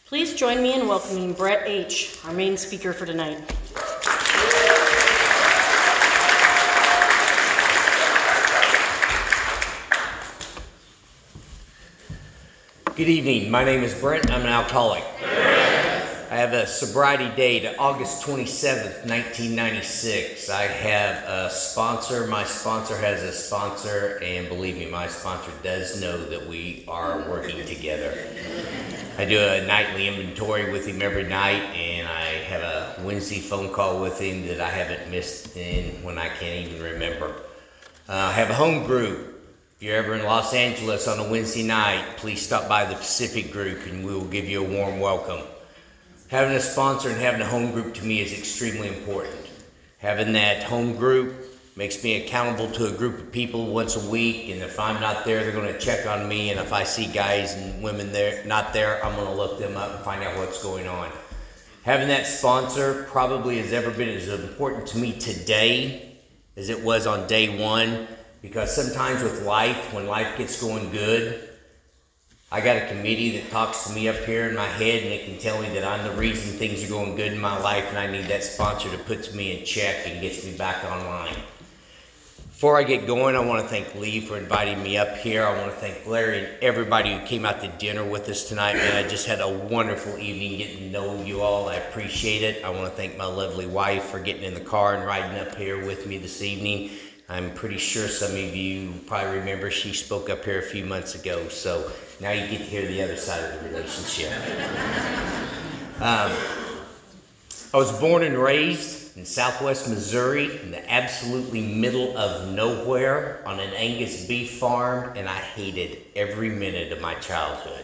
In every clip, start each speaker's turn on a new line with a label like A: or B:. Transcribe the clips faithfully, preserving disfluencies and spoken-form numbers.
A: Please join me in welcoming Brett H., our main speaker for tonight.
B: Good evening. My name is Brent. I'm an alcoholic. I have a sobriety date, August twenty-seventh, nineteen ninety-six. I have a sponsor. My sponsor has a sponsor, and believe me, my sponsor does know that we are working together. I do a nightly inventory with him every night, and I have a Wednesday phone call with him that I haven't missed in when I can't even remember. Uh, I have a home group. If you're ever in Los Angeles on a Wednesday night, please stop by the Pacific Group and we will give you a warm welcome. Having a sponsor and having a home group to me is extremely important. Having that home group makes me accountable to a group of people once a week, and if I'm not there, they're going to check on me, and if I see guys and women there not there, I'm going to look them up and find out what's going on. Having that sponsor probably has ever been as important to me today as it was on day one, because sometimes with life, when life gets going good, I got a committee that talks to me up here in my head, and it can tell me that I'm the reason things are going good in my life, and I need that sponsor that puts me in check and gets me back online. Before I get going, I want to thank Lee for inviting me up here. I want to thank Larry and everybody who came out to dinner with us tonight. Man, I just had a wonderful evening getting to know you all. I appreciate it. I want to thank my lovely wife for getting in the car and riding up here with me this evening. I'm pretty sure some of you probably remember she spoke up here a few months ago, so now you get to hear the other side of the relationship. um, I was born and raised in southwest Missouri, in the absolutely middle of nowhere, on an Angus beef farm, and I hated every minute of my childhood.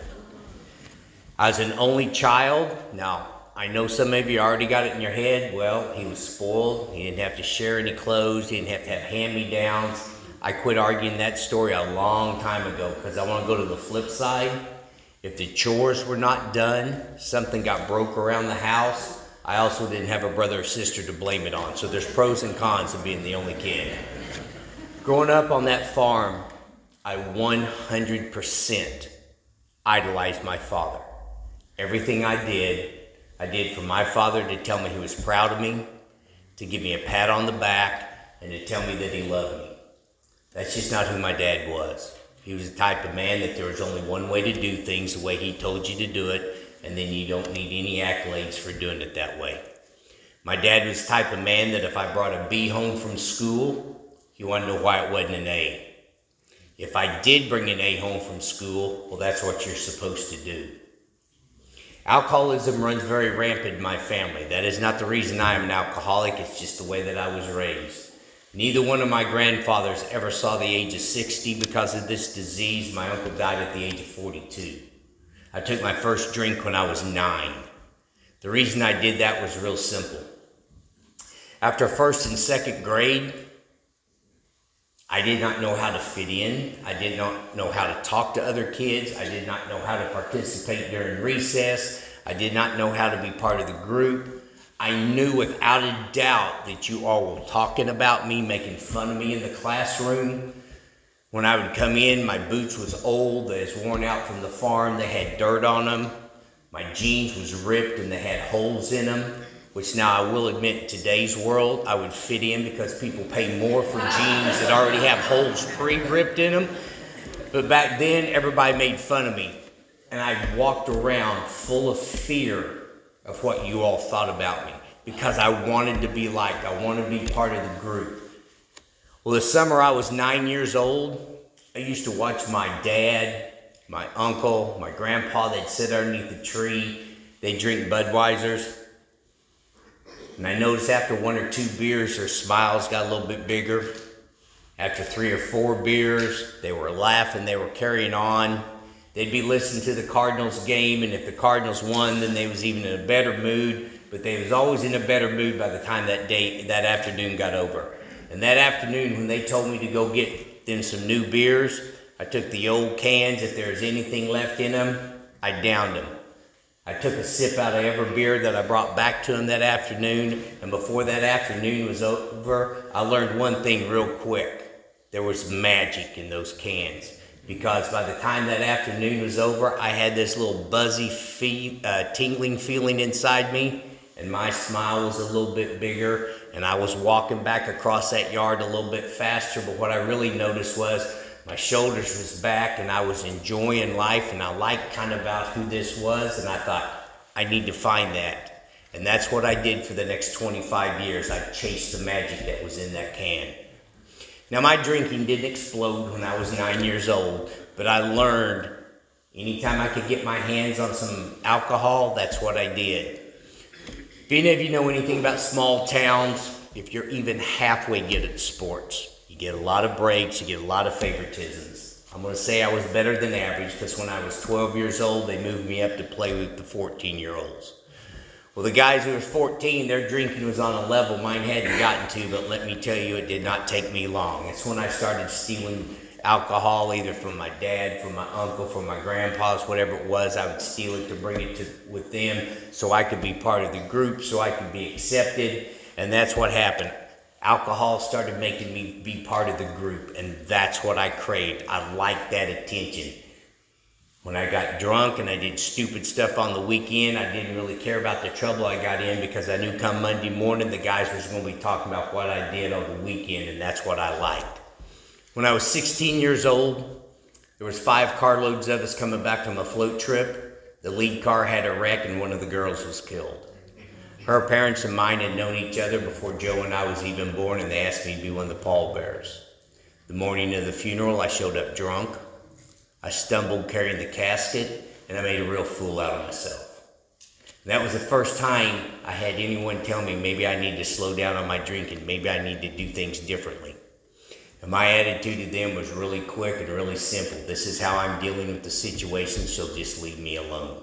B: I was an only child. Now, I know some of you already got it in your head. Well, he was spoiled. He didn't have to share any clothes. He didn't have to have hand-me-downs. I quit arguing that story a long time ago because I want to go to the flip side. If the chores were not done, something got broke around the house, I also didn't have a brother or sister to blame it on. So there's pros and cons of being the only kid. Growing up on that farm, I one hundred percent idolized my father. Everything I did, I did for my father to tell me he was proud of me, to give me a pat on the back, and to tell me that he loved me. That's just not who my dad was. He was the type of man that there was only one way to do things, the way he told you to do it, and then you don't need any accolades for doing it that way. My dad was the type of man that if I brought a B home from school, he wanted to know why it wasn't an A. If I did bring an A home from school, well, that's what you're supposed to do. Alcoholism runs very rampant in my family. That is not the reason I am an alcoholic, it's just the way that I was raised. Neither one of my grandfathers ever saw the age of sixty because of this disease. My uncle died at the age of forty-two. I took my first drink when I was nine. The reason I did that was real simple. After first and second grade, I did not know how to fit in. I did not know how to talk to other kids. I did not know how to participate during recess. I did not know how to be part of the group. I knew without a doubt that you all were talking about me, making fun of me in the classroom. When I would come in, my boots was old, they was worn out from the farm, they had dirt on them. My jeans was ripped and they had holes in them, which now I will admit in today's world, I would fit in because people pay more for jeans that already have holes pre-ripped in them. But back then, everybody made fun of me. And I walked around full of fear of what you all thought about me because I wanted to be liked. I wanted to be part of the group. Well, the summer I was nine years old, I used to watch my dad, my uncle, my grandpa. They'd sit underneath the tree. They'd drink Budweisers. And I noticed after one or two beers, their smiles got a little bit bigger. After three or four beers, they were laughing, they were carrying on. They'd be listening to the Cardinals game, and if the Cardinals won, then they was even in a better mood. But they was always in a better mood by the time that day, that afternoon got over. And that afternoon, when they told me to go get them some new beers, I took the old cans. If there was anything left in them, I downed them. I took a sip out of every beer that I brought back to them that afternoon. And before that afternoon was over, I learned one thing real quick. There was magic in those cans. because by the time that afternoon was over, I had this little buzzy, fee, uh, tingling feeling inside me, and my smile was a little bit bigger, and I was walking back across that yard a little bit faster, but what I really noticed was my shoulders was back, and I was enjoying life, and I liked kind of about who this was, and I thought, I need to find that. And that's what I did for the next twenty-five years. I chased the magic that was in that can. Now, my drinking didn't explode when I was nine years old, but I learned anytime I could get my hands on some alcohol, that's what I did. If any of you know anything about small towns, if you're even halfway good at sports, you get a lot of breaks, you get a lot of favoritisms. I'm going to say I was better than average because when I was twelve years old, they moved me up to play with the fourteen-year-olds. Well, the guys who were fourteen, their drinking was on a level mine hadn't gotten to, but let me tell you, it did not take me long. It's when I started stealing alcohol, either from my dad, from my uncle, from my grandpa's, whatever it was. I would steal it to bring it to with them so I could be part of the group, so I could be accepted, and that's what happened. Alcohol started making me be part of the group, and that's what I craved. I liked that attention. When I got drunk and I did stupid stuff on the weekend, I didn't really care about the trouble I got in because I knew come Monday morning the guys was going to be talking about what I did on the weekend, and that's what I liked. When I was sixteen years old, there was five carloads of us coming back from a float trip. The lead car had a wreck and one of the girls was killed. Her parents and mine had known each other before Joe and I was even born, and they asked me to be one of the pallbearers. The morning of the funeral, I showed up drunk. I stumbled carrying the casket, and I made a real fool out of myself. And that was the first time I had anyone tell me maybe I need to slow down on my drinking, maybe I need to do things differently. And my attitude to them was really quick and really simple. This is how I'm dealing with the situation, so just leave me alone.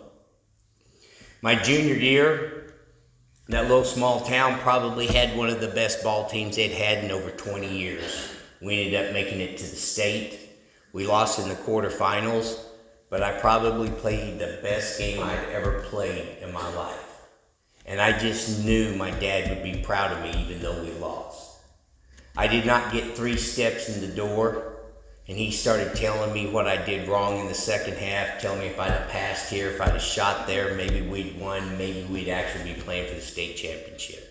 B: My junior year, that little small town probably had one of the best ball teams they'd had in over twenty years. We ended up making it to the state. We lost in the quarterfinals, but I probably played the best game I'd ever played in my life. And I just knew my dad would be proud of me even though we lost. I did not get three steps in the door, and he started telling me what I did wrong in the second half, telling me if I'd have passed here, if I'd have shot there, maybe we'd won, maybe we'd actually be playing for the state championship.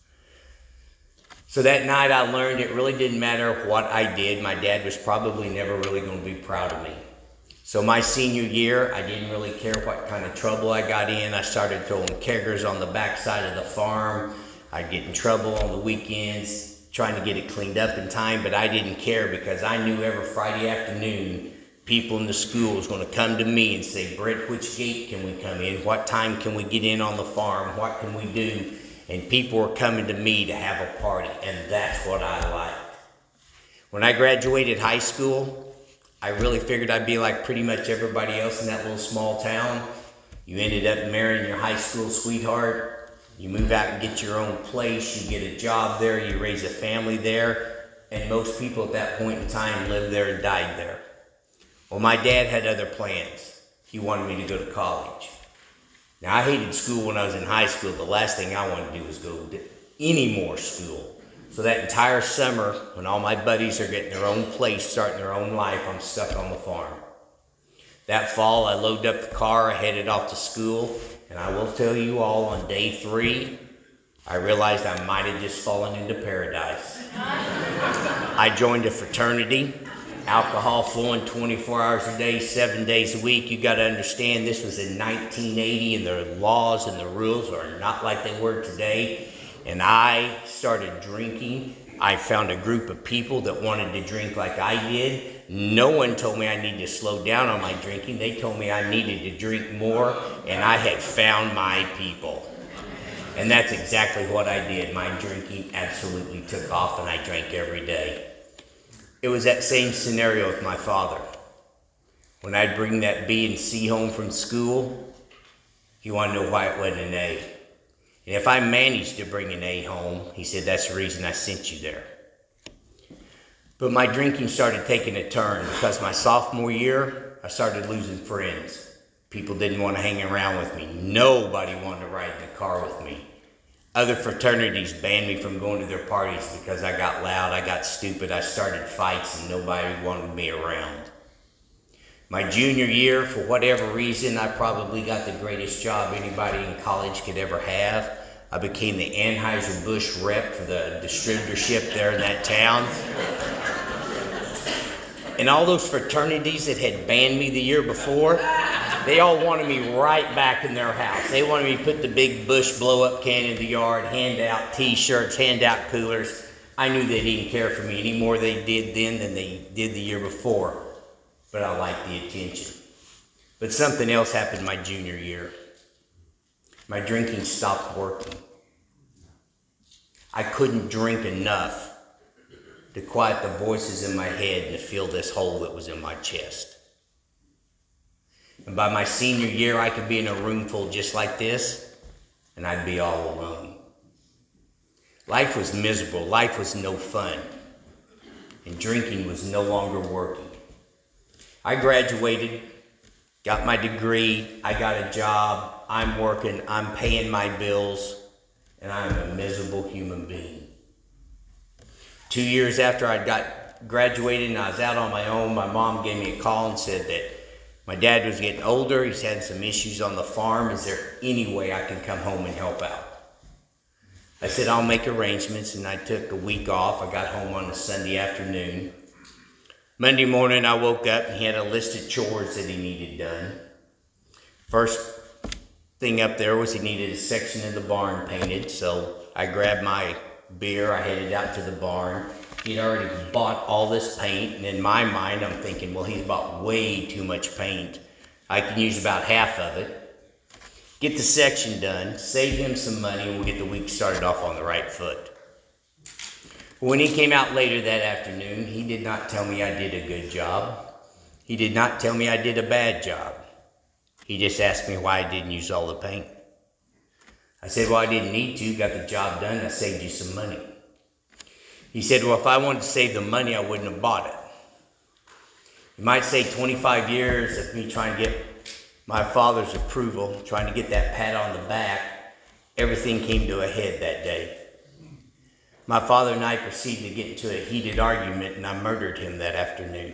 B: So that night I learned it really didn't matter what I did. My dad was probably never really going to be proud of me. So my senior year, I didn't really care what kind of trouble I got in. I started throwing keggers on the backside of the farm. I'd get in trouble on the weekends, trying to get it cleaned up in time, but I didn't care because I knew every Friday afternoon people in the school was going to come to me and say, Brett, which gate can we come in? What time can we get in on the farm? What can we do? And people were coming to me to have a party, and that's what I liked. When I graduated high school, I really figured I'd be like pretty much everybody else in that little small town. You ended up marrying your high school sweetheart. You move out and get your own place. You get a job there. You raise a family there. And most people at that point in time lived there and died there. Well, my dad had other plans. He wanted me to go to college. Now, I hated school when I was in high school. The last thing I wanted to do was go to any more school. So that entire summer, when all my buddies are getting their own place, starting their own life, I'm stuck on the farm. That fall, I loaded up the car, I headed off to school, and I will tell you all, on day three, I realized I might have just fallen into paradise. I joined a fraternity. Alcohol flowing twenty-four hours a day, seven days a week. You got to understand this was in nineteen eighty, and the laws and the rules are not like they were today. And I started drinking. I found a group of people that wanted to drink like I did. No one told me I needed to slow down on my drinking. They told me I needed to drink more, and I had found my people. And that's exactly what I did. My drinking absolutely took off, and I drank every day. It was that same scenario with my father. When I'd bring that B and C home from school, he wanted to know why it wasn't an A. And if I managed to bring an A home, he said, that's the reason I sent you there. But my drinking started taking a turn because my sophomore year, I started losing friends. People didn't want to hang around with me. Nobody wanted to ride in the car with me. Other fraternities banned me from going to their parties because I got loud, I got stupid, I started fights, and nobody wanted me around. My junior year, for whatever reason, I probably got the greatest job anybody in college could ever have. I became the Anheuser-Busch rep for the distributorship there in that town. And all those fraternities that had banned me the year before, they all wanted me right back in their house. They wanted me to put the big Busch blow-up can in the yard, hand out t-shirts, hand out coolers. I knew they didn't care for me any more they did then than they did the year before. But I liked the attention. But something else happened my junior year. My drinking stopped working. I couldn't drink enough to quiet the voices in my head and to fill this hole that was in my chest. And by my senior year, I could be in a room full just like this, and I'd be all alone. Life was miserable. Life was no fun. And drinking was no longer working. I graduated, got my degree, I got a job, I'm working, I'm paying my bills, and I'm a miserable human being. Two years after I got graduated and I was out on my own, my mom gave me a call and said that my dad was getting older, he's had some issues on the farm, is there any way I can come home and help out? I said, I'll make arrangements, and I took a week off. I got home on a Sunday afternoon. Monday morning, I woke up and he had a list of chores that he needed done. First thing up there was he needed a section of the barn painted, so I grabbed my beer, I headed out to the barn. He'd already bought all this paint, and in my mind, I'm thinking, well, he's bought way too much paint. I can use about half of it. Get the section done, save him some money, and we'll get the week started off on the right foot. When he came out later that afternoon, he did not tell me I did a good job. He did not tell me I did a bad job. He just asked me why I didn't use all the paint. I said, well, I didn't need to, got the job done, I saved you some money. He said, well, if I wanted to save the money, I wouldn't have bought it. You might say twenty-five years of me trying to get my father's approval, trying to get that pat on the back, everything came to a head that day. My father and I proceeded to get into a heated argument, and I murdered him that afternoon.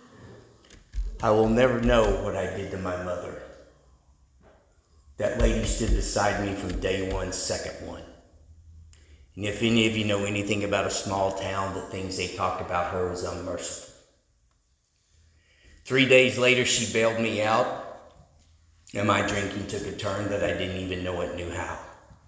B: I will never know what I did to my mother. That lady stood beside me from day one, second one. And if any of you know anything about a small town, the things they talked about her was unmerciful. Three days later, she bailed me out, and my drinking took a turn that I didn't even know it knew how.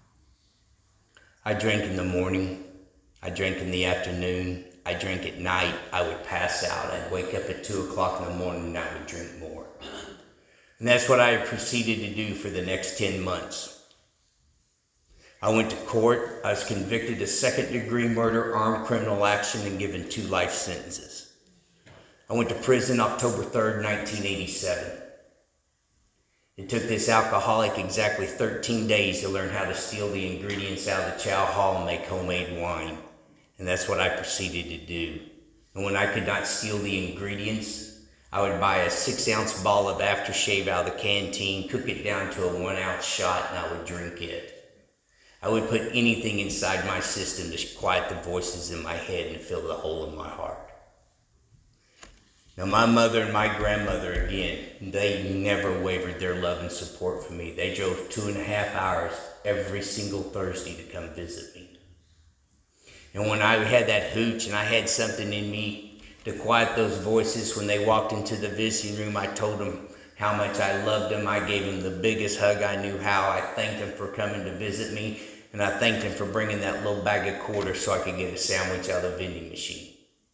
B: I drank in the morning. I drank in the afternoon, I drank at night, I would pass out, I'd wake up at two o'clock in the morning and I would drink more. And that's what I proceeded to do for the next ten months. I went to court, I was convicted of second degree murder, armed criminal action, and given two life sentences. I went to prison October third, nineteen eighty-seven. It took this alcoholic exactly thirteen days to learn how to steal the ingredients out of the chow hall and make homemade wine. And that's what I proceeded to do. And when I could not steal the ingredients, I would buy a six ounce ball of aftershave out of the canteen, cook it down to a one ounce shot, and I would drink it. I would put anything inside my system to quiet the voices in my head and fill the hole in my heart. Now, my mother and my grandmother, again, they never wavered their love and support for me. They drove two and a half hours every single Thursday to come visit me. And when I had that hooch and I had something in me to quiet those voices, when they walked into the visiting room, I told them how much I loved them. I gave them the biggest hug I knew how. I thanked them for coming to visit me, and I thanked them for bringing that little bag of quarters so I could get a sandwich out of the vending machine.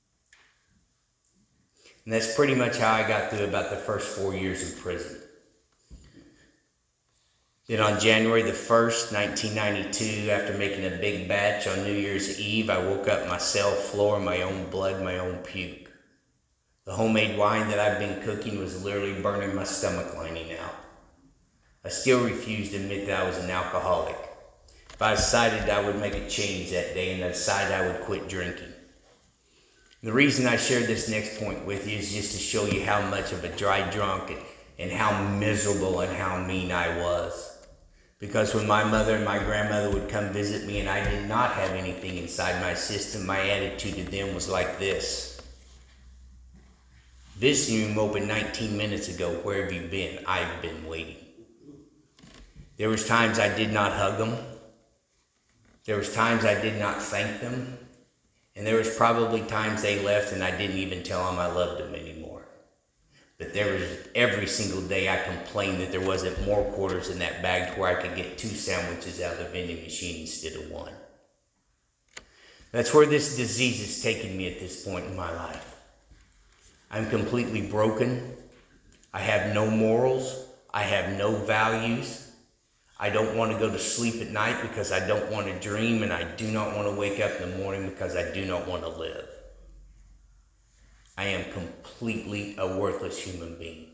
B: And that's pretty much how I got through about the first four years in prison. Then on January the first, nineteen ninety-two, after making a big batch on New Year's Eve, I woke up my cell floor, my own blood, my own puke. The homemade wine that I've been cooking was literally burning my stomach lining out. I still refused to admit that I was an alcoholic. But I decided I would make a change that day, and I decided I would quit drinking. The reason I shared this next point with you is just to show you how much of a dry drunk and, and how miserable and how mean I was. Because when my mother and my grandmother would come visit me and I did not have anything inside my system, my attitude to them was like this. This room opened nineteen minutes ago. Where have you been? I've been waiting. There was times I did not hug them. There was times I did not thank them. And there was probably times they left and I didn't even tell them I loved them anymore. But there was every single day I complained that there wasn't more quarters in that bag to where I could get two sandwiches out of the vending machine instead of one. That's where this disease has taken me at this point in my life. I'm completely broken. I have no morals. I have no values. I don't want to go to sleep at night because I don't want to dream, and I do not want to wake up in the morning because I do not want to live. I am completely a worthless human being.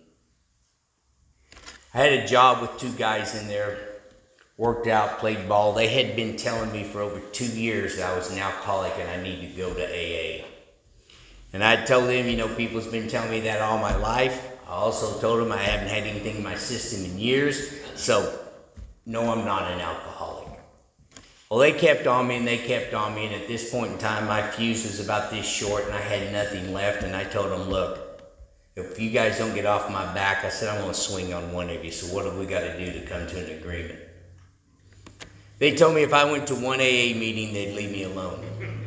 B: I had a job with two guys in there, worked out, played ball. They had been telling me for over two years that I was an alcoholic and I need to go to A A. And I told them, you know, people's been telling me that all my life. I also told them I haven't had anything in my system in years. So, no, I'm not an alcoholic. Well, they kept on me and they kept on me. And at this point in time, my fuse was about this short and I had nothing left. And I told them, look, if you guys don't get off my back, I said, I'm going to swing on one of you. So what have we got to do to come to an agreement? They told me if I went to one A A meeting, they'd leave me alone.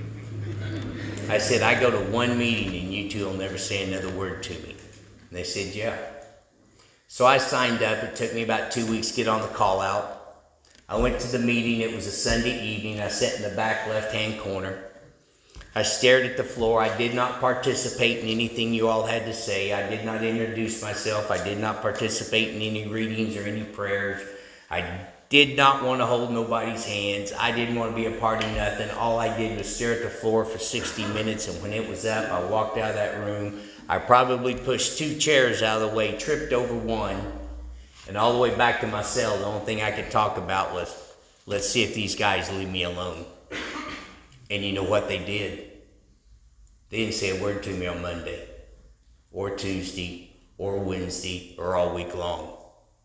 B: I said, I go to one meeting and you two will never say another word to me. And they said, yeah. So I signed up. It took me about two weeks to get on the call out. I went to the meeting. It was a Sunday evening. I sat in the back left-hand corner. I stared at the floor. I did not participate in anything you all had to say. I did not introduce myself. I did not participate in any readings or any prayers. I did not want to hold nobody's hands. I didn't want to be a part of nothing. All I did was stare at the floor for sixty minutes, and when it was up, I walked out of that room. I probably pushed two chairs out of the way, tripped over one, and all the way back to my cell, the only thing I could talk about was, let's see if these guys leave me alone. And you know what they did? They didn't say a word to me on Monday, or Tuesday, or Wednesday, or all week long.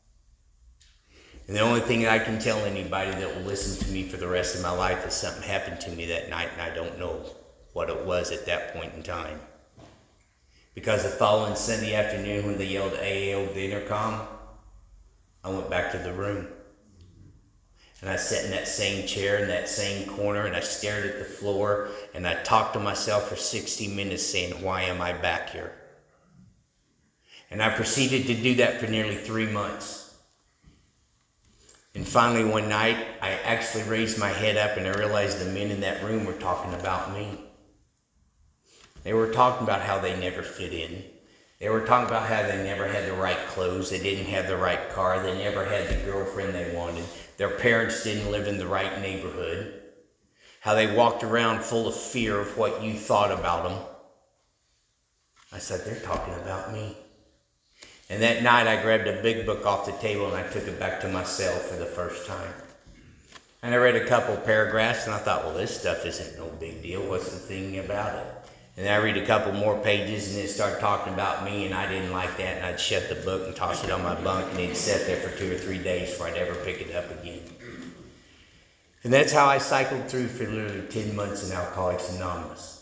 B: And the only thing I can tell anybody that will listen to me for the rest of my life is something happened to me that night, and I don't know what it was at that point in time. Because the following Sunday afternoon when they yelled A A over the intercom, I went back to the room. And I sat in that same chair in that same corner and I stared at the floor and I talked to myself for sixty minutes saying, why am I back here? And I proceeded to do that for nearly three months. And finally one night, I actually raised my head up and I realized the men in that room were talking about me. They were talking about how they never fit in. They were talking about how they never had the right clothes. They didn't have the right car. They never had the girlfriend they wanted. Their parents didn't live in the right neighborhood. How they walked around full of fear of what you thought about them. I said, they're talking about me. And that night I grabbed a big book off the table and I took it back to my cell for the first time. And I read a couple paragraphs and I thought, well, this stuff isn't no big deal. What's the thing about it? And then I read a couple more pages and it started talking about me and I didn't like that and I'd shut the book and toss it on my bunk and it'd sit there for two or three days before I'd ever pick it up again. And that's how I cycled through for literally ten months in Alcoholics Anonymous.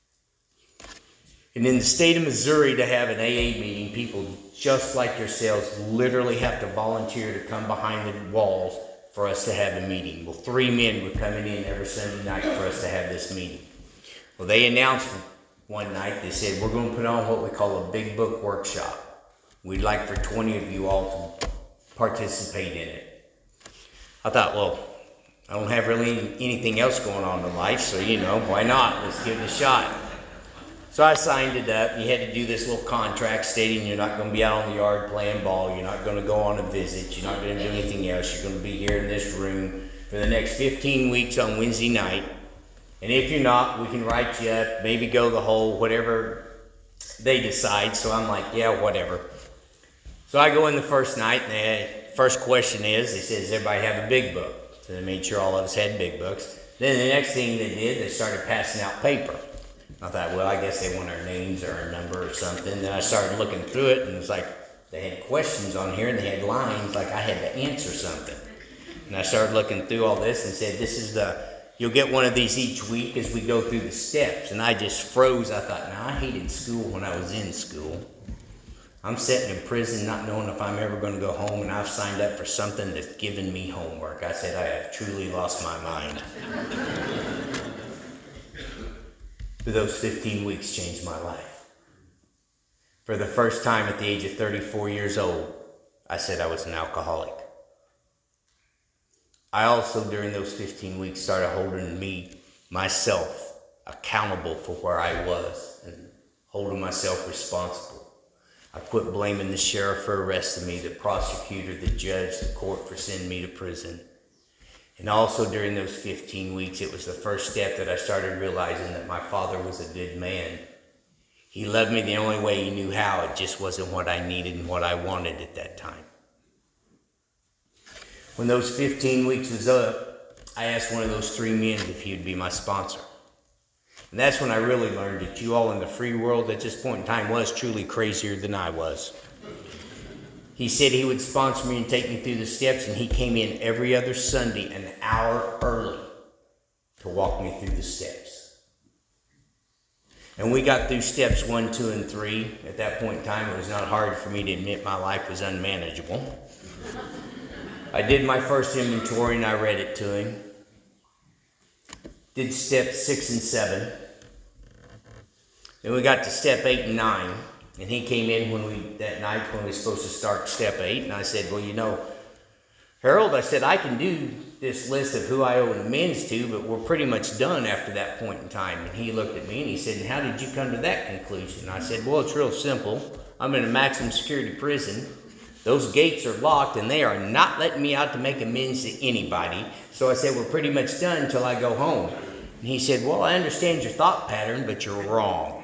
B: And in the state of Missouri, to have an A A meeting, people just like yourselves literally have to volunteer to come behind the walls for us to have a meeting. Well, three men were coming in every Sunday night for us to have this meeting. Well, they announced one night, they said, we're going to put on what we call a big book workshop. We'd like for twenty of you all to participate in it. I thought, well, I don't have really anything else going on in life, so, you know, why not? Let's give it a shot. So I signed it up. You had to do this little contract stating you're not going to be out on the yard playing ball. You're not going to go on a visit. You're not going to do anything else. You're going to be here in this room for the next fifteen weeks on Wednesday night. And if you're not, we can write you up, maybe go the whole, whatever they decide. So I'm like, yeah, whatever. So I go in the first night, and the first question is, they said, does everybody have a big book? So they made sure all of us had big books. Then the next thing they did, they started passing out paper. I thought, well, I guess they want our names or our number or something. Then I started looking through it, and it's like they had questions on here, and they had lines like I had to answer something. And I started looking through all this and said, this is the you'll get one of these each week as we go through the steps. And I just froze. I thought, nah, I hated school when I was in school. I'm sitting in prison not knowing if I'm ever going to go home, and I've signed up for something that's given me homework. I said, I have truly lost my mind. But those fifteen weeks changed my life. For the first time at the age of thirty-four years old, I said I was an alcoholic. I also, during those fifteen weeks, started holding me, myself, accountable for where I was and holding myself responsible. I quit blaming the sheriff for arresting me, the prosecutor, the judge, the court for sending me to prison. And also during those fifteen weeks, it was the first step that I started realizing that my father was a good man. He loved me the only way he knew how. It just wasn't what I needed and what I wanted at that time. When those fifteen weeks was up, I asked one of those three men if he would be my sponsor. And that's when I really learned that you all in the free world at this point in time was truly crazier than I was. He said he would sponsor me and take me through the steps, and he came in every other Sunday an hour early to walk me through the steps. And we got through steps one, two, and three. At that point in time, it was not hard for me to admit my life was unmanageable. I did my first inventory and I read it to him. Did steps six and seven. Then we got to step eight and nine. And he came in when we that night when we were supposed to start step eight. And I said, well, you know, Harold, I said, I can do this list of who I owe amends to, but we're pretty much done after that point in time. And he looked at me and he said, and how did you come to that conclusion? And I said, well, it's real simple. I'm in a maximum security prison. Those gates are locked and they are not letting me out to make amends to anybody. So I said, we're pretty much done until I go home. And he said, well, I understand your thought pattern, but you're wrong.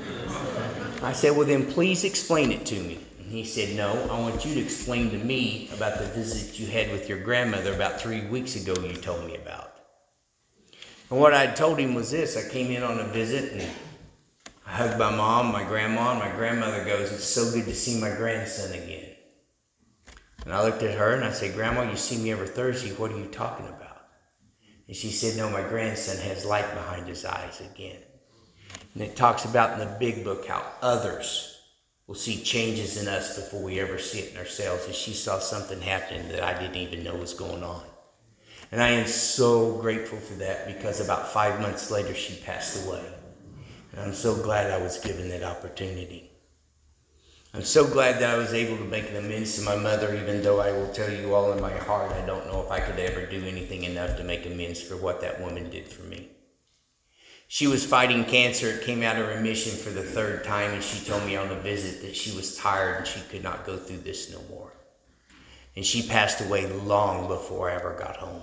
B: I said, well, then please explain it to me. And he said, no, I want you to explain to me about the visit you had with your grandmother about three weeks ago you told me about. And what I told him was this. I came in on a visit and I hugged my mom, my grandma, and my grandmother goes, it's so good to see my grandson again. And I looked at her and I said, Grandma, you see me every Thursday. What are you talking about? And she said, no, my grandson has light behind his eyes again. And it talks about in the big book how others will see changes in us before we ever see it in ourselves. And she saw something happening that I didn't even know was going on. And I am so grateful for that, because about five months later, she passed away. And I'm so glad I was given that opportunity. I'm so glad that I was able to make an amends to my mother, even though I will tell you all in my heart, I don't know if I could ever do anything enough to make amends for what that woman did for me. She was fighting cancer. It came out of remission for the third time, and she told me on a visit that she was tired and she could not go through this no more. And she passed away long before I ever got home.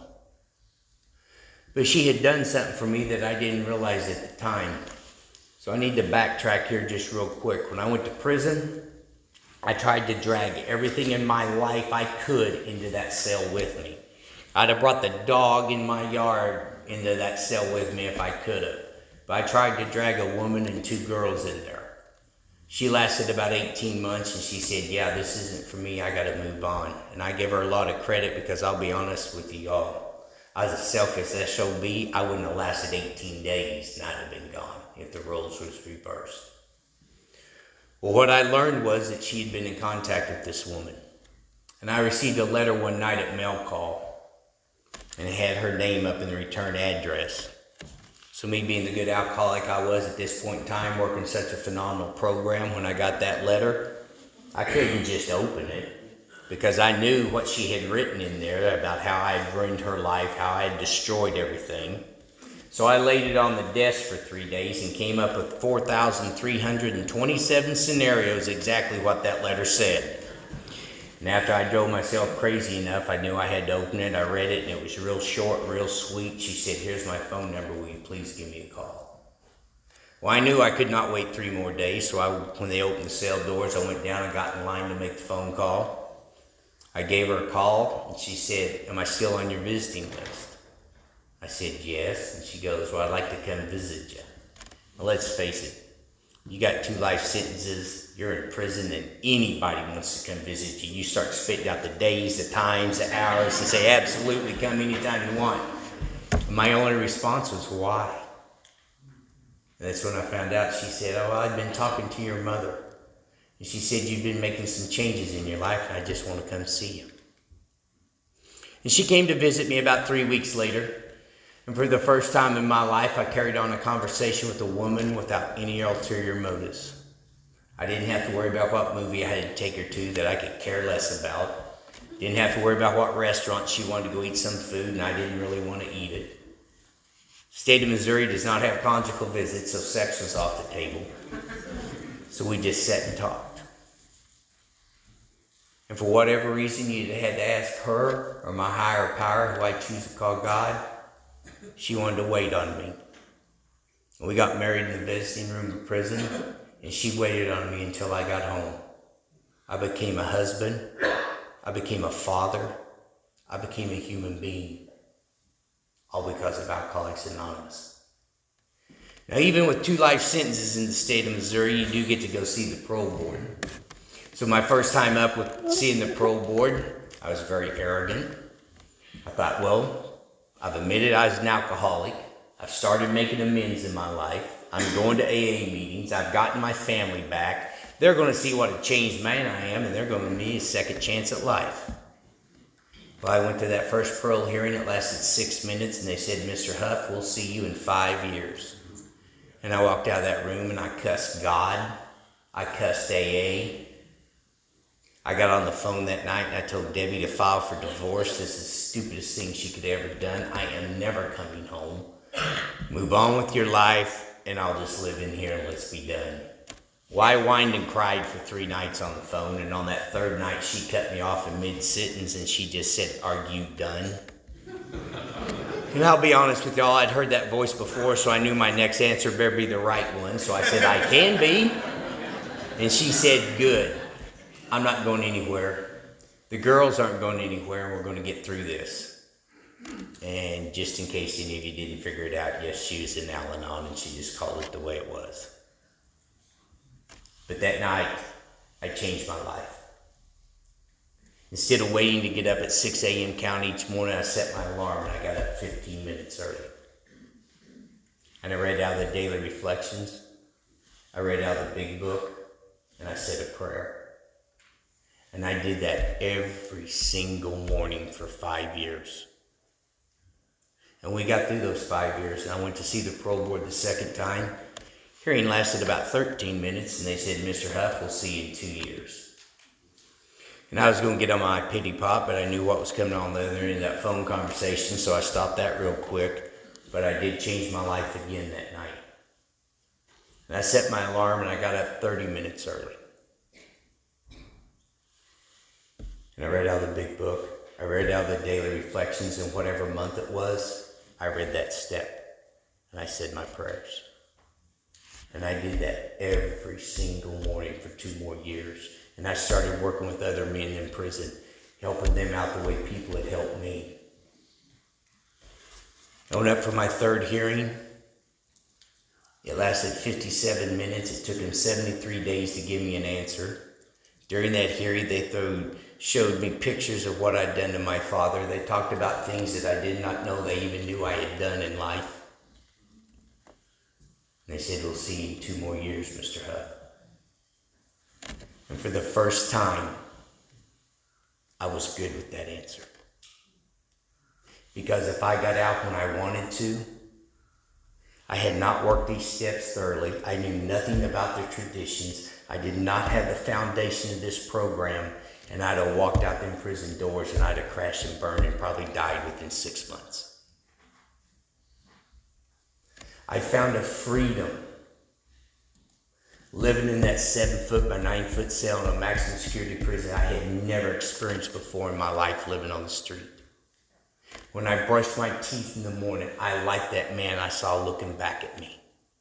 B: But she had done something for me that I didn't realize at the time. So I need to backtrack here just real quick. When I went to prison, I tried to drag everything in my life I could into that cell with me. I'd have brought the dog in my yard into that cell with me if I could have. But I tried to drag a woman and two girls in there. She lasted about eighteen months and she said, yeah, this isn't for me. I got to move on. And I give her a lot of credit, because I'll be honest with you all. I was a selfish S O B. I wouldn't have lasted eighteen days and I'd have been gone if the roles was reversed. Well, what I learned was that she had been in contact with this woman. And I received a letter one night at mail call, and it had her name up in the return address. So me being the good alcoholic I was at this point in time, working such a phenomenal program, when I got that letter, I couldn't just open it, because I knew what she had written in there about how I had ruined her life, how I had destroyed everything. So I laid it on the desk for three days and came up with four thousand three hundred twenty-seven scenarios, exactly what that letter said. And after I drove myself crazy enough, I knew I had to open it. I read it, and it was real short, real sweet. She said, here's my phone number. Will you please give me a call? Well, I knew I could not wait three more days, so I, when they opened the cell doors, I went down and got in line to make the phone call. I gave her a call, and she said, am I still on your visiting list? I said, yes. And she goes, well, I'd like to come visit you. Well, let's face it. You got two life sentences. You're in prison, and anybody wants to come visit you. You start spitting out the days, the times, the hours, and say, absolutely, come anytime you want. My only response was, why? And that's when I found out. She said, oh, I'd been talking to your mother. And she said, you've been making some changes in your life, and I just want to come see you. And she came to visit me about three weeks later. And for the first time in my life, I carried on a conversation with a woman without any ulterior motives. I didn't have to worry about what movie I had to take her to that I could care less about. Didn't have to worry about what restaurant she wanted to go eat some food, and I didn't really want to eat it. State of Missouri does not have conjugal visits, so sex was off the table. So we just sat and talked. And for whatever reason, you had to ask her or my higher power, who I choose to call God, she wanted to wait on me. We got married in the visiting room of prison, and she waited on me until I got home. I became a husband. I became a father. I became a human being. All because of Alcoholics Anonymous. Now, even with two life sentences in the state of Missouri, you do get to go see the parole board. So my first time up with seeing the parole board, I was very arrogant. I thought, well, I've admitted I was an alcoholic. I've started making amends in my life. I'm going to A A meetings. I've gotten my family back. They're going to see what a changed man I am, and they're going to give me a second chance at life. Well, I went to that first parole hearing. It lasted six minutes, and they said, Mister Huff, we'll see you in five years. And I walked out of that room, and I cussed God. I cussed A A. I got on the phone that night, and I told Debbie to file for divorce. This is the stupidest thing she could ever done. I am never coming home. Move on with your life, and I'll just live in here, and let's be done. Well, I whined and cried for three nights on the phone, and on that third night, she cut me off in mid-sentence, and she just said, are you done? And I'll be honest with y'all, I'd heard that voice before, so I knew my next answer better be the right one. So I said, I can be. And she said, good. I'm not going anywhere. The girls aren't going anywhere, and we're going to get through this. And just in case any of you didn't figure it out, yes, she was in Al-Anon, and she just called it the way it was. But that night, I changed my life. Instead of waiting to get up at six a.m. count each morning, I set my alarm, and I got up fifteen minutes early. And I read out the daily reflections. I read out the big book, and I said a prayer. And I did that every single morning for five years. And we got through those five years, and I went to see the parole board the second time. Hearing lasted about thirteen minutes, and they said, Mister Huff, we'll see you in two years. And I was going to get on my pity pot, but I knew what was coming on the other end of that phone conversation, so I stopped that real quick. But I did change my life again that night. And I set my alarm, and I got up thirty minutes early. And I read out the big book. I read out the daily reflections, and whatever month it was, I read that step. And I said my prayers. And I did that every single morning for two more years. And I started working with other men in prison, helping them out the way people had helped me. I went up for my third hearing. It lasted fifty-seven minutes. It took them seventy-three days to give me an answer. During that hearing, they threw, showed me pictures of what I'd done to my father. They talked about things that I did not know they even knew I had done in life. And they said, we'll see you in two more years, Mister Huff. And for the first time, I was good with that answer. Because if I got out when I wanted to, I had not worked these steps thoroughly. I knew nothing about the traditions. I did not have the foundation of this program. And I'd have walked out them prison doors, and I'd have crashed and burned and probably died within six months. I found a freedom living in that seven foot by nine foot cell in a maximum security prison I had never experienced before in my life living on the street. When I brushed my teeth in the morning, I liked that man I saw looking back at me.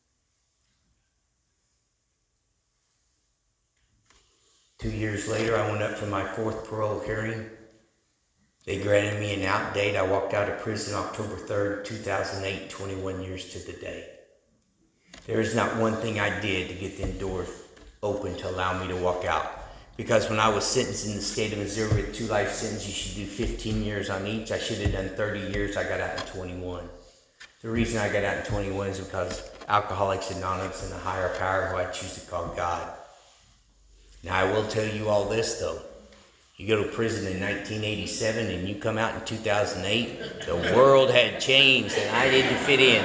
B: Two years later, I went up for my fourth parole hearing. They granted me an out date. I walked out of prison October third, two thousand eight, twenty-one years to the day. There is not one thing I did to get them doors open to allow me to walk out. Because when I was sentenced in the state of Missouri with two life sentences, you should do fifteen years on each. I should have done thirty years. I got out in twenty-one. The reason I got out in twenty-one is because Alcoholics Anonymous and a higher power who I choose to call God. Now I will tell you all this though. You go to prison in nineteen eighty-seven and you come out in two thousand eight, the world had changed and I didn't fit in.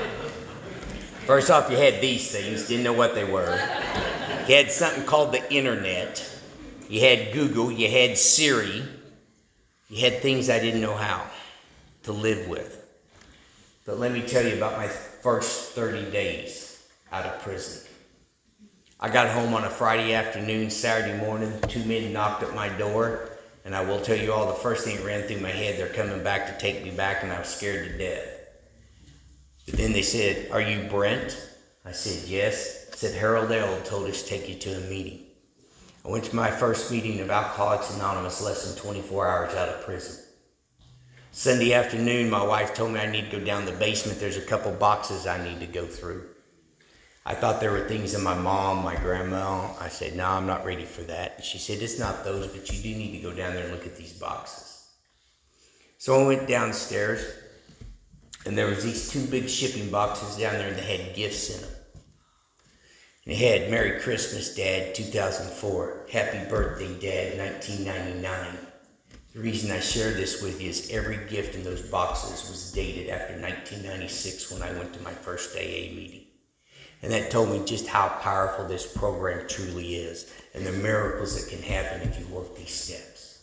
B: First off, you had these things, didn't know what they were. You had something called the internet. You had Google, you had Siri. You had things I didn't know how to live with. But let me tell you about my first thirty days out of prison. I got home on a Friday afternoon, Saturday morning, two men knocked at my door, and I will tell you all, the first thing that ran through my head, they're coming back to take me back, and I was scared to death. But then they said, "Are you Brent?" I said, "Yes." I said, "Harold L. told us to take you to a meeting." I went to my first meeting of Alcoholics Anonymous less than twenty-four hours out of prison. Sunday afternoon, my wife told me I need to go down the basement. There's a couple boxes I need to go through. I thought there were things in my mom, my grandma. I said, "No, I'm not ready for that." And she said, "It's not those, but you do need to go down there and look at these boxes." So I went downstairs, and there was these two big shipping boxes down there, and they had gifts in them. And it had "Merry Christmas, Dad, two thousand four. Happy Birthday, Dad, nineteen ninety-nine. The reason I share this with you is every gift in those boxes was dated after nineteen ninety-six when I went to my first A A meeting. And that told me just how powerful this program truly is and the miracles that can happen if you work these steps.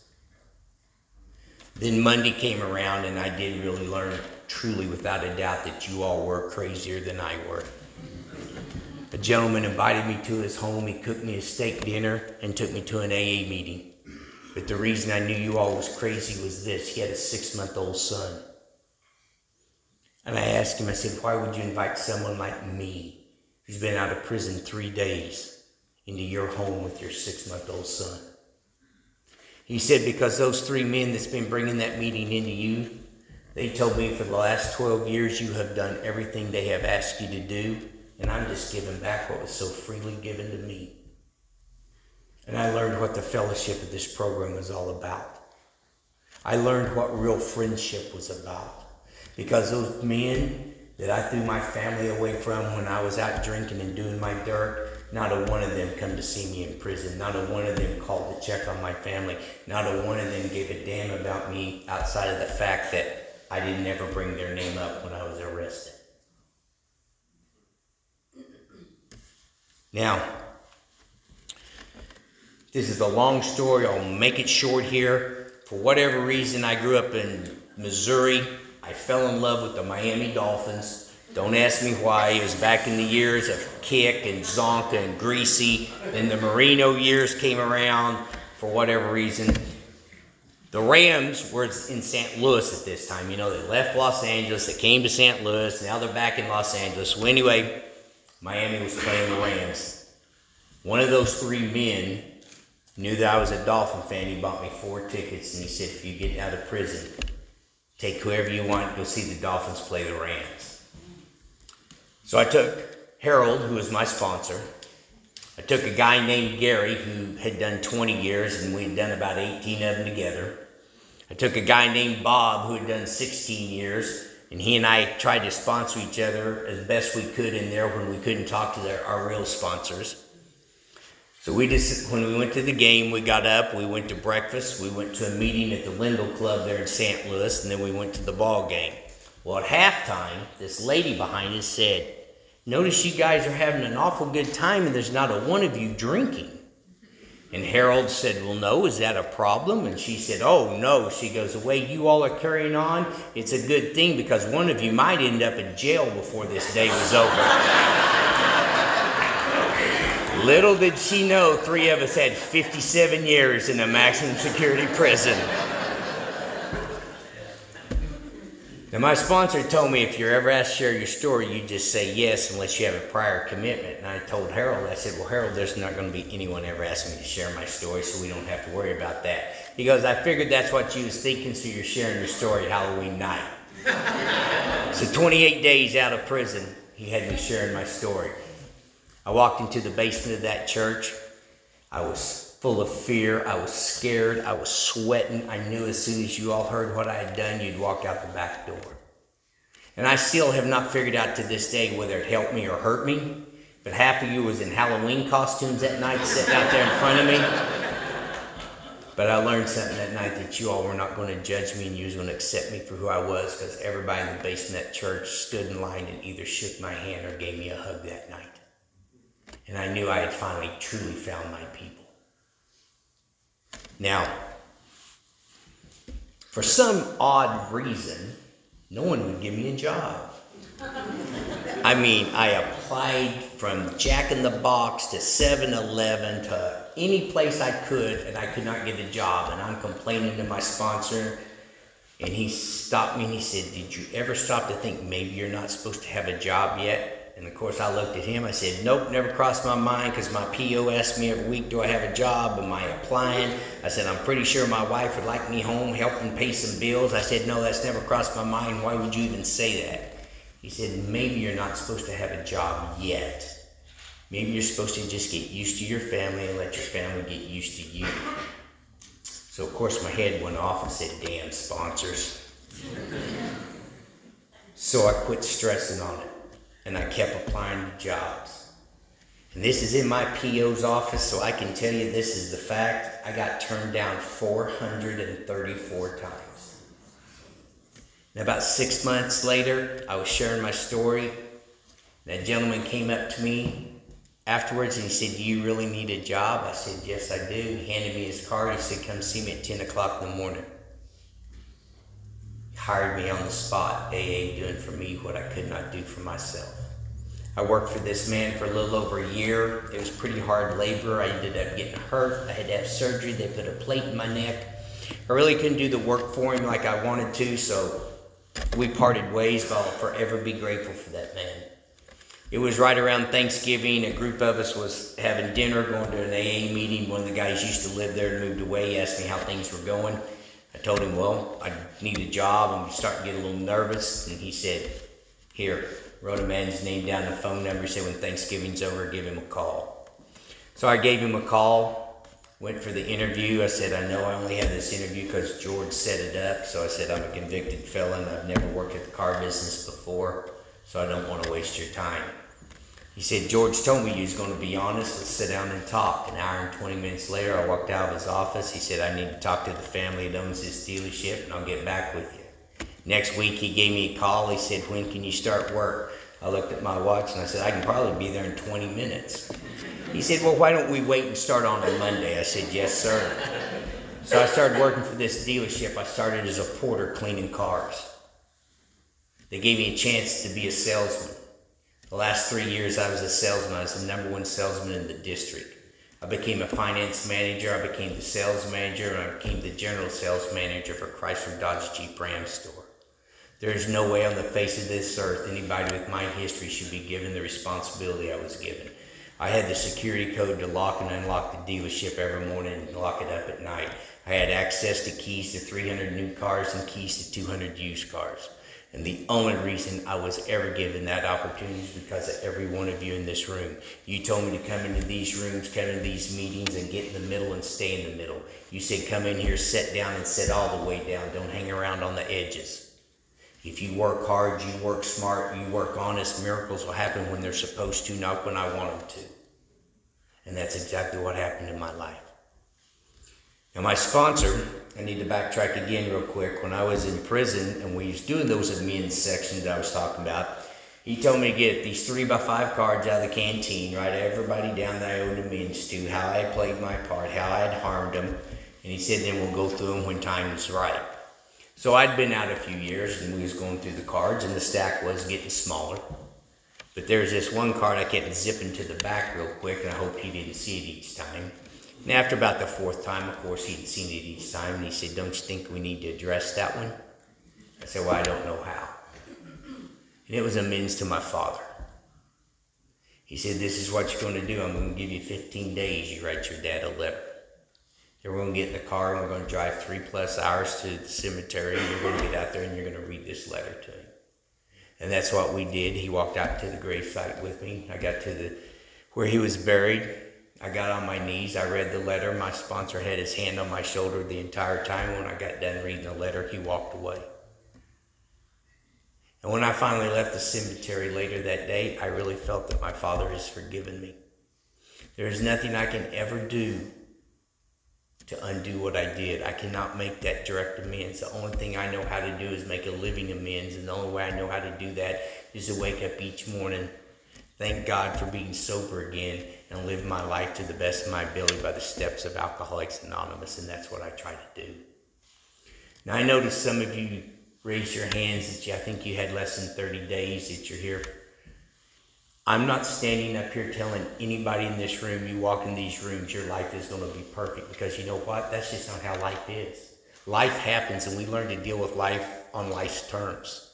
B: Then Monday came around and I did really learn truly without a doubt that you all were crazier than I were. A gentleman invited me to his home. He cooked me a steak dinner and took me to an A A meeting. But the reason I knew you all was crazy was this. He had a six-month-old son. And I asked him, I said, "Why would you invite someone like me, who's been out of prison three days, into your home with your six-month-old son?" He said, "Because those three men that's been bringing that meeting into you, they told me for the last twelve years you have done everything they have asked you to do, and I'm just giving back what was so freely given to me." And I learned what the fellowship of this program was all about. I learned what real friendship was about. Because those men that I threw my family away from when I was out drinking and doing my dirt, not a one of them come to see me in prison. Not a one of them called to check on my family. Not a one of them gave a damn about me outside of the fact that I didn't ever bring their name up when I was arrested. Now, this is a long story. I'll make it short here. For whatever reason, I grew up in Missouri. I fell in love with the Miami Dolphins. Don't ask me why. It was back in the years of Kick and Zonka and Greasy. Then the Marino years came around for whatever reason. The Rams were in Saint Louis at this time. You know, they left Los Angeles. They came to Saint Louis. Now they're back in Los Angeles. Well, anyway, Miami was playing the Rams. One of those three men knew that I was a Dolphin fan. He bought me four tickets and he said, "If you get out of prison, take whoever you want, go see the Dolphins play the Rams." So I took Harold, who was my sponsor. I took a guy named Gary, who had done twenty years, and we had done about eighteen of them together. I took a guy named Bob, who had done sixteen years, and he and I tried to sponsor each other as best we could in there when we couldn't talk to their, our real sponsors. So we just, when we went to the game, we got up, we went to breakfast, we went to a meeting at the Lindell Club there in Saint Louis, and then we went to the ball game. Well, at halftime, this lady behind us said, "Notice you guys are having an awful good time and there's not a one of you drinking." And Harold said, "Well, no, is that a problem?" And she said, "Oh, no." She goes, "The way you all are carrying on, it's a good thing because one of you might end up in jail before this day was over." Little did she know, three of us had fifty-seven years in a maximum security prison. Now, my sponsor told me if you're ever asked to share your story, you just say yes unless you have a prior commitment. And I told Harold, I said, "Well, Harold, there's not going to be anyone ever asking me to share my story, so we don't have to worry about that." He goes, "I figured that's what you was thinking, so you're sharing your story Halloween night." So twenty-eight days out of prison, he had me sharing my story. I walked into the basement of that church. I was full of fear. I was scared. I was sweating. I knew as soon as you all heard what I had done, you'd walk out the back door. And I still have not figured out to this day whether it helped me or hurt me. But half of you was in Halloween costumes that night sitting out there in front of me. But I learned something that night, that you all were not going to judge me and you was going to accept me for who I was, because everybody in the basement of that church stood in line and either shook my hand or gave me a hug that night. And I knew I had finally truly found my people. Now, for some odd reason, no one would give me a job. I mean, I applied from Jack in the Box to seven eleven to any place I could, and I could not get a job. And I'm complaining to my sponsor, and he stopped me and he said, "Did you ever stop to think maybe you're not supposed to have a job yet?" And of course I looked at him, I said, "Nope, never crossed my mind, because my P O asks me every week, do I have a job? Am I applying?" I said, "I'm pretty sure my wife would like me home helping pay some bills." I said, "No, that's never crossed my mind. Why would you even say that?" He said, "Maybe you're not supposed to have a job yet. Maybe you're supposed to just get used to your family and let your family get used to you." So of course my head went off and said, "Damn sponsors." So I quit stressing on it, and I kept applying to jobs. And this is in my P O's office, so I can tell you this is the fact. I got turned down four hundred thirty-four times. And about six months later, I was sharing my story. That gentleman came up to me afterwards and he said, "Do you really need a job?" I said, "Yes, I do." He handed me his card. He said, "Come see me at ten o'clock in the morning." He hired me on the spot, A A doing for me what I could not do for myself. I worked for this man for a little over a year. It was pretty hard labor. I ended up getting hurt. I had to have surgery. They put a plate in my neck. I really couldn't do the work for him like I wanted to, so we parted ways, but I'll forever be grateful for that man. It was right around Thanksgiving. A group of us was having dinner, going to an A A meeting. One of the guys used to live there and moved away. He asked me how things were going. I told him, well, I need a job. I'm starting to get a little nervous. And he said, "Here," wrote a man's name down, the phone number, said, "When Thanksgiving's over, give him a call." So I gave him a call, went for the interview. I said, "I know I only had this interview because George set it up." So I said, "I'm a convicted felon. I've never worked at the car business before, so I don't want to waste your time." He said, "George told me you was going to be honest. Let's sit down and talk." An hour and twenty minutes later, I walked out of his office. He said, "I need to talk to the family that owns this dealership, and I'll get back with you." Next week, he gave me a call. He said, "When can you start work?" I looked at my watch and I said, "I can probably be there in twenty minutes. He said, "Well, why don't we wait and start on a Monday?" I said, "Yes, sir." So I started working for this dealership. I started as a porter cleaning cars. They gave me a chance to be a salesman. The last three years I was a salesman. I was the number one salesman in the district. I became a finance manager. I became the sales manager, and I became the general sales manager for Chrysler Dodge Jeep Ram store. There is no way on the face of this earth anybody with my history should be given the responsibility I was given. I had the security code to lock and unlock the dealership every morning and lock it up at night. I had access to keys to three hundred new cars and keys to two hundred used cars. And the only reason I was ever given that opportunity is because of every one of you in this room. You told me to come into these rooms, come into these meetings, and get in the middle and stay in the middle. You said, "Come in here, sit down, and sit all the way down. Don't hang around on the edges. If you work hard, you work smart, you work honest, miracles will happen when they're supposed to, not when I want them to." And that's exactly what happened in my life. Now my sponsor, I need to backtrack again real quick. When I was in prison and we was doing those amends sections that I was talking about, he told me to get these three by five cards out of the canteen, write everybody down that I owed amends to, how I had played my part, how I had harmed them. And he said, then we'll go through them when time is right. So I'd been out a few years and we was going through the cards and the stack was getting smaller. But there's this one card I kept zipping to the back real quick, and I hoped he didn't see it each time. And after about the fourth time, of course, he'd seen it each time, and he said, "Don't you think we need to address that one?" I said, "Well, I don't know how." And it was amends to my father. He said, "This is what you're going to do. I'm going to give you fifteen days. You write your dad a letter. Then we're going to get in the car, and we're going to drive three plus hours to the cemetery, and you're going to get out there, and you're going to read this letter to him." And that's what we did. He walked out to the gravesite with me. I got to the where he was buried. I got on my knees. I read the letter. My sponsor had his hand on my shoulder the entire time. When I got done reading the letter, he walked away. And when I finally left the cemetery later that day, I really felt that my Father has forgiven me. There is nothing I can ever do to undo what I did. I cannot make that direct amends. The only thing I know how to do is make a living amends, and the only way I know how to do that is to wake up each morning, thank God for being sober again, and live my life to the best of my ability by the steps of Alcoholics Anonymous, and that's what I try to do. Now, I noticed some of you raised your hands that you, I think you had less than thirty days that you're here. I'm not standing up here telling anybody in this room, you walk in these rooms, your life is going to be perfect, because you know what? That's just not how life is. Life happens, and we learn to deal with life on life's terms.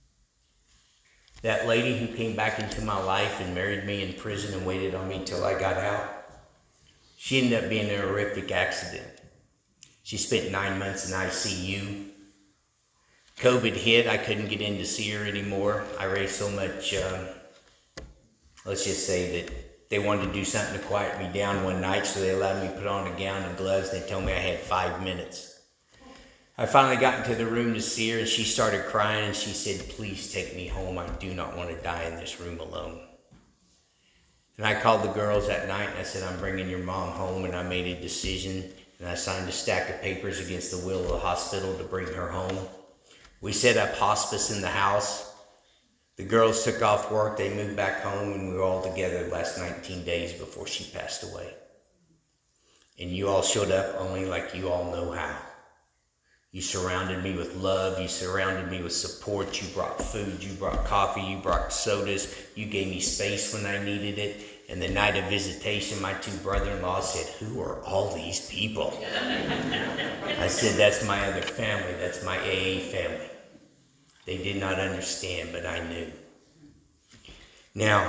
B: That lady who came back into my life and married me in prison and waited on me until I got out, she ended up being in a horrific accident. She spent nine months in I C U. COVID hit. I couldn't get in to see her anymore. I raised so much, um, let's just say that they wanted to do something to quiet me down one night, so they allowed me to put on a gown and gloves. They told me I had five minutes. I finally got into the room to see her, and she started crying, and she said, "Please take me home. I do not want to die in this room alone." And I called the girls that night, and I said, "I'm bringing your mom home," and I made a decision, and I signed a stack of papers against the will of the hospital to bring her home. We set up hospice in the house. The girls took off work, they moved back home, and we were all together the last nineteen days before she passed away. And you all showed up only like you all know how. You surrounded me with love, you surrounded me with support, you brought food, you brought coffee, you brought sodas, you gave me space when I needed it. And the night of visitation, my two brother-in-law said, "Who are all these people?" I said, "That's my other family, that's my A A family." They did not understand, but I knew. Now,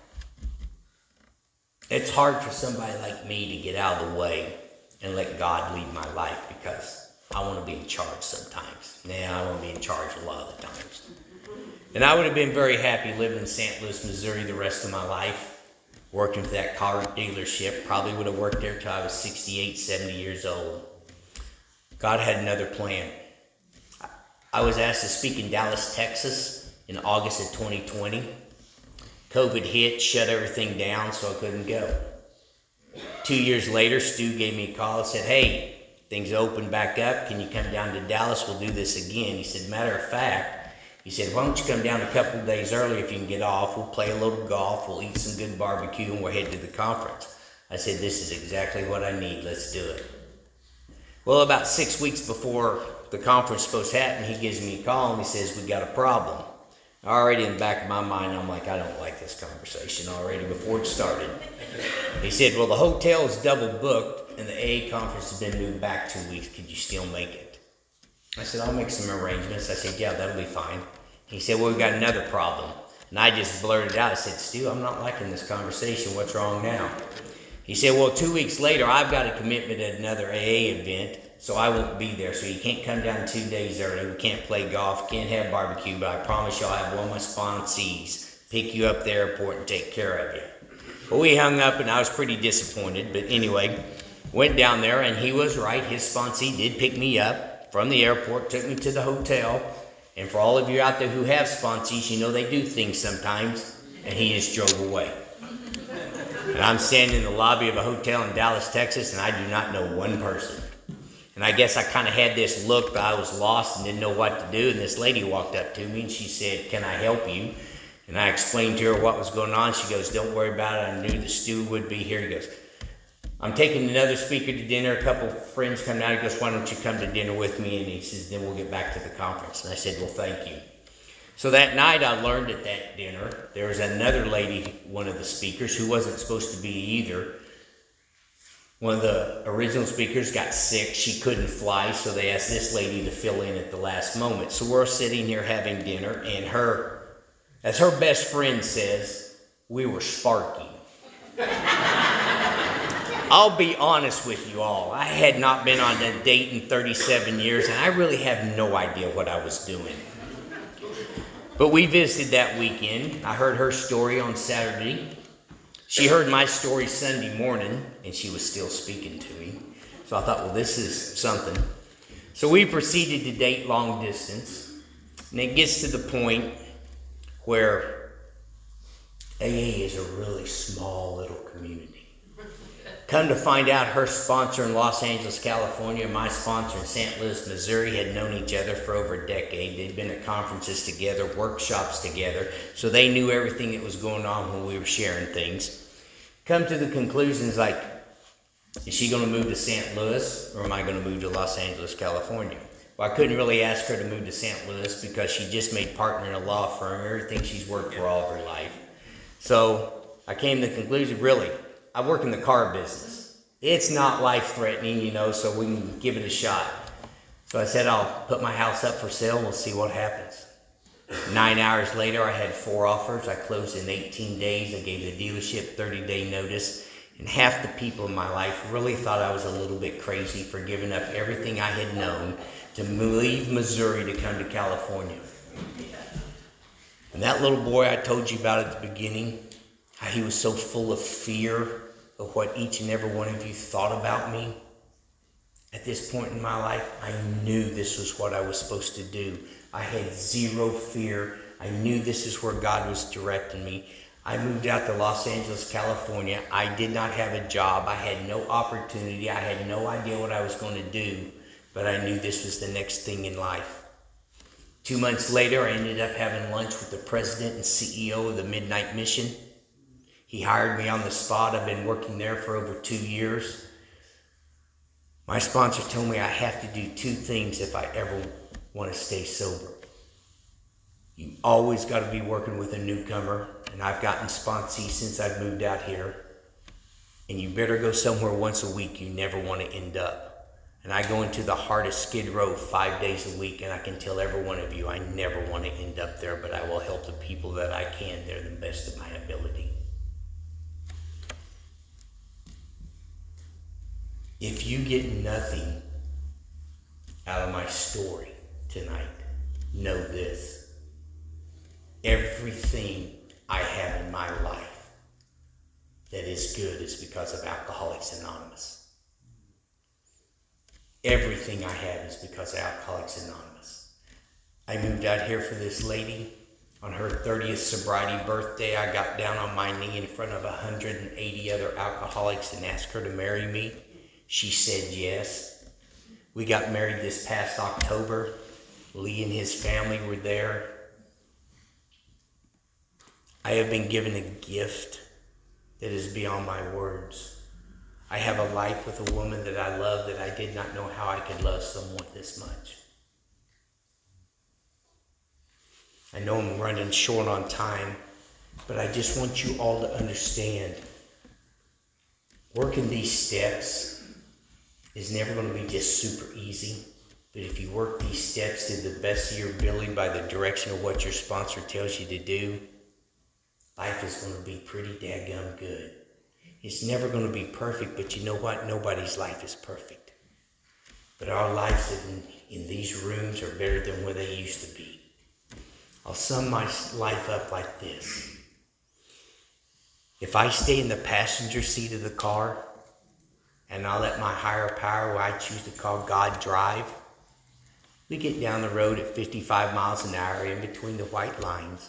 B: it's hard for somebody like me to get out of the way and let God lead my life, because I want to be in charge sometimes. Nah, I want to be in charge a lot of the times. And I would have been very happy living in Saint Louis, Missouri the rest of my life, working for that car dealership. Probably would have worked there till I was sixty-eight, seventy years old. God had another plan. I was asked to speak in Dallas, Texas in August of twenty twenty. COVID hit, shut everything down, so I couldn't go. Two years later, Stu gave me a call and said, "Hey, things opened back up. Can you come down to Dallas? We'll do this again." He said, "Matter of fact," he said, "why don't you come down a couple of days early if you can get off? We'll play a little golf, we'll eat some good barbecue, and we'll head to the conference." I said, "This is exactly what I need. Let's do it." Well, about six weeks before the conference was supposed to happen, he gives me a call and he says, "We got a problem." Already in the back of my mind, I'm like, I don't like this conversation already before it started. He said, "Well, the hotel is double booked and the A A conference has been moved back two weeks. Could you still make it?" I said, "I'll make some arrangements." I said, "Yeah, that'll be fine." He said, "Well, we've got another problem." And I just blurted out, I said, "Stu, I'm not liking this conversation. What's wrong now?" He said, "Well, two weeks later, I've got a commitment at another A A event, so I won't be there. So you can't come down two days early. We can't play golf, can't have barbecue, but I promise you I'll have one of my sponsees pick you up at the airport and take care of you." Well, we hung up and I was pretty disappointed. But anyway, went down there and he was right. His sponsee did pick me up from the airport, took me to the hotel. And for all of you out there who have sponsees, you know they do things sometimes. And he just drove away. And I'm standing in the lobby of a hotel in Dallas, Texas, and I do not know one person. And I guess I kind of had this look that I was lost and didn't know what to do. And this lady walked up to me and she said, "Can I help you?" And I explained to her what was going on. She goes, "Don't worry about it. I knew the Stu would be here." He goes, "I'm taking another speaker to dinner. A couple of friends coming out." He goes, "Why don't you come to dinner with me?" And he says, "Then we'll get back to the conference." And I said, "Well, thank you." So that night I learned at that dinner, there was another lady, one of the speakers, who wasn't supposed to be either. One of the original speakers got sick. She couldn't fly, so they asked this lady to fill in at the last moment. So we're sitting here having dinner, and her, as her best friend says, we were sparking. I'll be honest with you all. I had not been on a date in thirty-seven years, and I really have no idea what I was doing. But we visited that weekend. I heard her story on Saturday. She heard my story Sunday morning, and she was still speaking to me. So I thought, well, this is something. So we proceeded to date long distance. And it gets to the point where A A is a really small little community. Come to find out, her sponsor in Los Angeles, California, my sponsor in Saint Louis, Missouri, had known each other for over a decade. They'd been at conferences together, workshops together, so they knew everything that was going on when we were sharing things. Come to the conclusions like, is she going to move to Saint Louis, or am I going to move to Los Angeles, California? Well, I couldn't really ask her to move to Saint Louis because she just made partner in a law firm, everything she's worked for all of her life. So I came to the conclusion, really, I work in the car business. It's not life-threatening, you know, so we can give it a shot. So I said, I'll put my house up for sale and we'll see what happens. Nine hours later, I had four offers. I closed in eighteen days. I gave the dealership thirty-day notice. And half the people in my life really thought I was a little bit crazy for giving up everything I had known to leave Missouri to come to California. And that little boy I told you about at the beginning, how he was so full of fear of what each and every one of you thought about me. At this point in my life, I knew this was what I was supposed to do. I had zero fear. I knew this is where God was directing me. I moved out to Los Angeles, California. I did not have a job. I had no opportunity. I had no idea what I was going to do, but I knew this was the next thing in life. Two months later, I ended up having lunch with the president and C E O of the Midnight Mission. He hired me on the spot. I've been working there for over two years. My sponsor told me I have to do two things if I ever want to stay sober. You always got to be working with a newcomer, and I've gotten sponsees since I've moved out here. And you better go somewhere once a week you never want to end up. And I go into the heart of Skid Row five days a week, and I can tell every one of you I never want to end up there, but I will help the people that I can. They're the best of my ability. If you get nothing out of my story tonight, know this. Everything I have in my life that is good is because of Alcoholics Anonymous. Everything I have is because of Alcoholics Anonymous. I moved out here for this lady. On her thirtieth sobriety birthday, I got down on my knee in front of one hundred eighty other alcoholics and asked her to marry me. She said yes. We got married this past October. Lee and his family were there. I have been given a gift that is beyond my words. I have a life with a woman that I love that I did not know how I could love someone this much. I know I'm running short on time, but I just want you all to understand, working these steps is never going to be just super easy. But if you work these steps to the best of your ability by the direction of what your sponsor tells you to do, life is going to be pretty daggum good. It's never going to be perfect, but you know what? Nobody's life is perfect. But our lives in, in these rooms are better than where they used to be. I'll sum my life up like this. If I stay in the passenger seat of the car, and I'll let my higher power, who I choose to call God, drive, we get down the road at fifty-five miles an hour in between the white lines.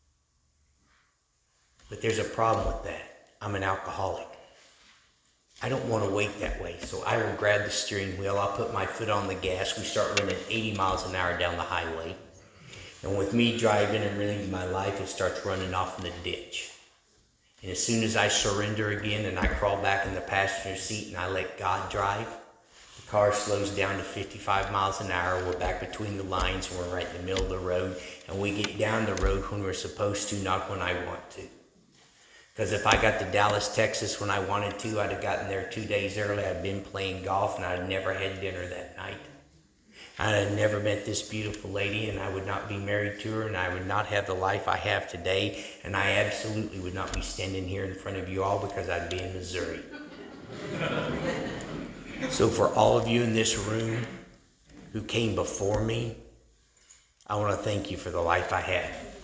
B: But there's a problem with that. I'm an alcoholic. I don't want to wait that way, so I will grab the steering wheel, I'll put my foot on the gas, we start running eighty miles an hour down the highway. And with me driving and running my life, it starts running off in the ditch. And as soon as I surrender again and I crawl back in the passenger seat and I let God drive, the car slows down to fifty-five miles an hour. We're back between the lines and we're right in the middle of the road. And we get down the road when we're supposed to, not when I want to. Because if I got to Dallas, Texas when I wanted to, I'd have gotten there two days early. I'd been playing golf and I'd never had dinner that night. I'd have never met this beautiful lady, and I would not be married to her, and I would not have the life I have today, and I absolutely would not be standing here in front of you all because I'd be in Missouri. So for all of you in this room who came before me, I want to thank you for the life I have.